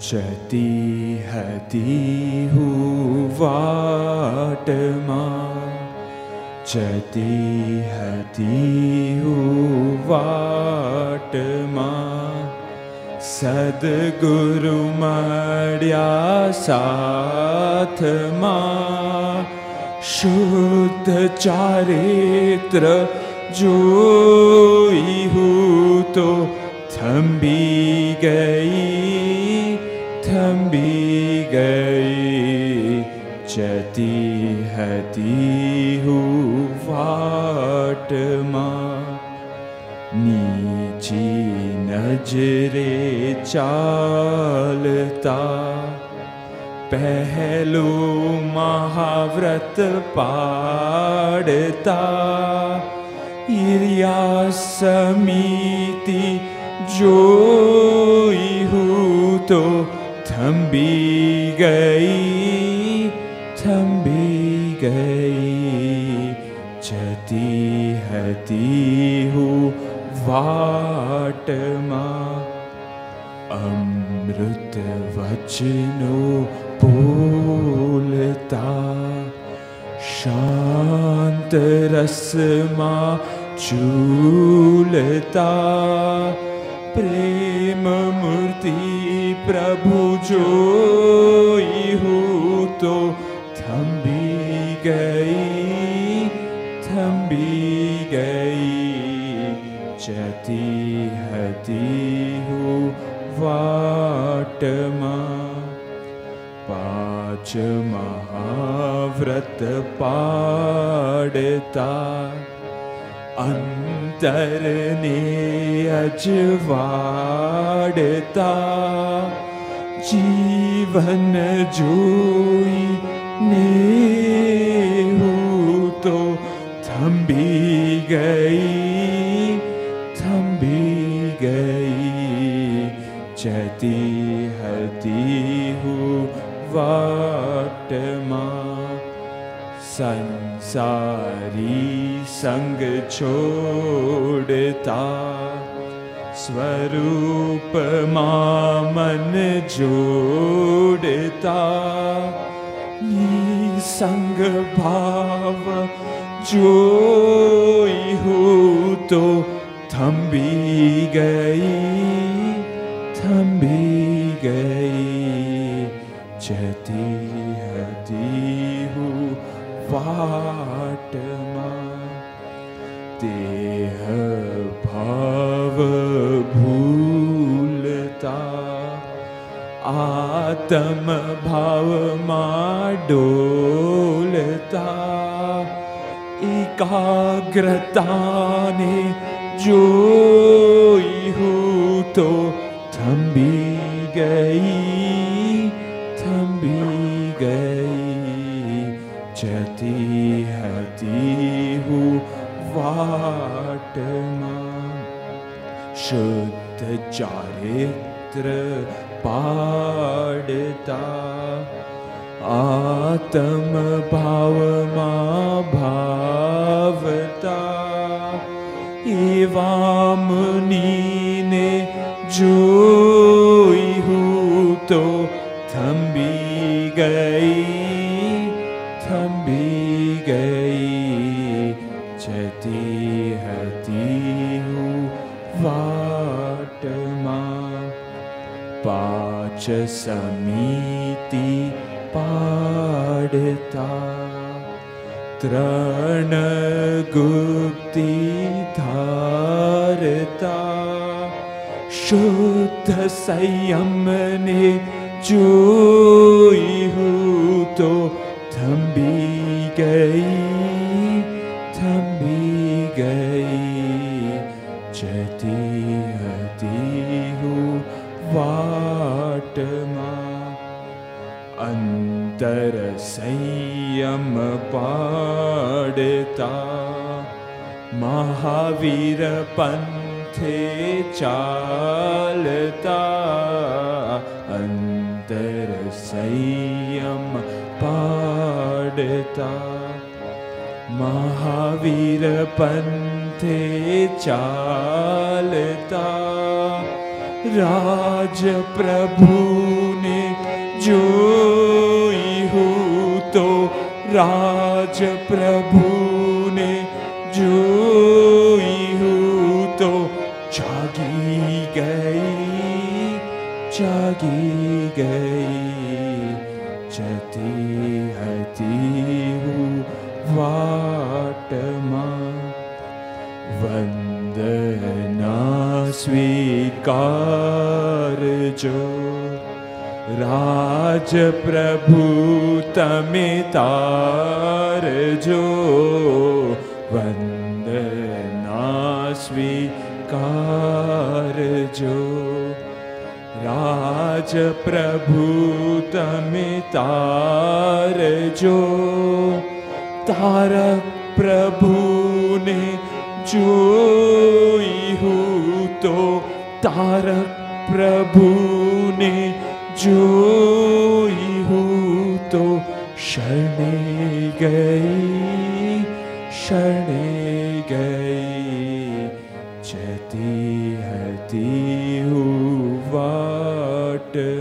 જતી હતી હું વાટમાં, જતી હતી હું વાટમાં, સદગુરુ મળ્યા સાથમાં, શુદ્ધ ચારિત્ર જોઈ હું તો થંભી ગઈ, થંભી ગઈ. જતી હતી હું વાટમાં, નીચી નજરે ચાલતા, પહેલું મહાવ્રત પાડતા, ઈર્યા સમિતિ જોઈ હું તો થંભી ગઈ, થંભી ગઈ. જતી હતી હું વાટમાં, અમૃત વચનો બોલતા, શાંત રસમાં ઝૂલતા, પ્રેમ મૂર્તિ પ્રભુ જોઈ હું તો થંભી ગઈ, થંભી ગઈ. જતી હતી હું વાટમાં, પાંચ મહાવ્રત પાડતા, અંતરને અજવાડતા, જીવન જોઈને હું તો થંભી ગઈ, થંભી ગઈ. જતી હતી હું વાટમાં, સંસારી સંગ છોડતા, સ્વરૂપમાં મન જોડતા, નિસંગ ભાવ જોઈ હું તો થંભી ગઈ, થંભી ગઈ. જતી હતી હું વાટમાં, દેહ ભાવ ભૂલતા, આત્મ ભાવમાં ડોલતા, એકાગ્રતાને જોઈ હું તો થંભી ગઈ, થંભી ગઈ. જતી હતી હું વાટમાં, શુદ્ધ ચારિત્ર પાડતા, આત્મ ભાવમાં ભાવતા, એવા મુનિને જોઈ હું તો થંભી ગઈ, થંભી ગઈ. જતી હતી હું વાટમાં, પાંચ સમિતિ પાડતા, ત્રણ ગુપ્તિ ધારતા, શુદ્ધ સંયમને જોઈ હું તો થંભી ગઈ, થંભી ગઈ. જતી હતી હું વાટમાં, અંતર સંયમ પાડતા, મહાવીર પંથે ચાલતા, અંતર સંયમ પાડતા, મહાવીર પંથે ચાલતા, રાજ પ્રભુ જોઈ હું તો રાજ પ્રભુને જોઈ હું તો જાગી ગઈ જતી હતી હું વાટમાં વંદના સ્વીકારજો રાજ પ્રભુ તમે તારજો વંદના સ્વીકારજો રાજ પ્રભુ તમે તારજો તારક પ્રભુને જોઈ હું તો તારક પ્રભુને જોઈ હું તો શરણે ગઈ જતી હતી હું વાટમાં